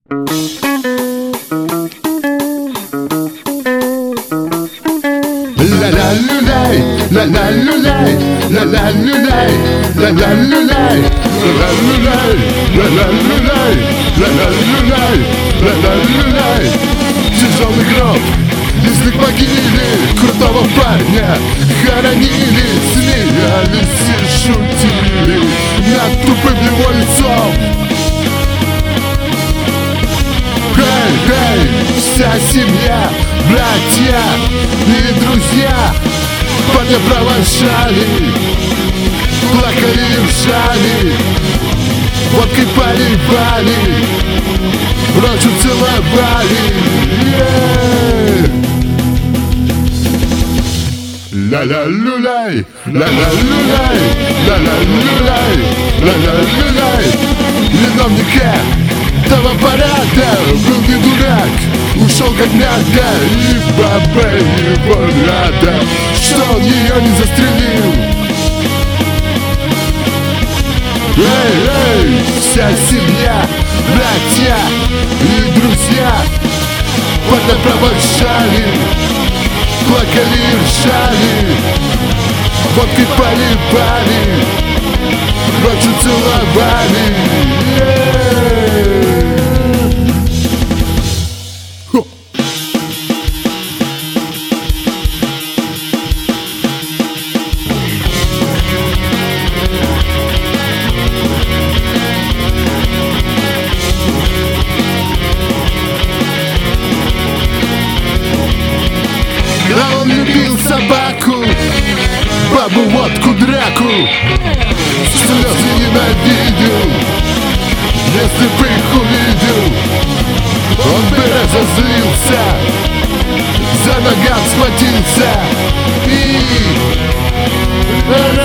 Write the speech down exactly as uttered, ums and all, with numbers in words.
La la lulay, la la lulay, la la lulay, la la lulay, la la lulay, la la lulay, la la lulay, la la lulay. Тяжелый гроб, язык могилы, крутого парня хоронили, смеялись и шутили над тупым его лицом. Хей, хей, вся семья, братья и друзья парня провожали, плакали и ржали, водкой поливали, рожу целовали. Ла-ла-люляй, ла-ла-люляй, ла-ла-люляй, ла-ла-люляй. Виновника того парада был не дурак, ушел как надо, и баба его рада, что он ее не застрелил. Эй, эй, вся семья, братья и друзья парня провожали, плакали и ржали, водкой поливали, ночью целовали. А он любил собаку, бабу, водку, драку, слезы ненавидел, если бы их увидел, он бы разозлился, за ногам схватился и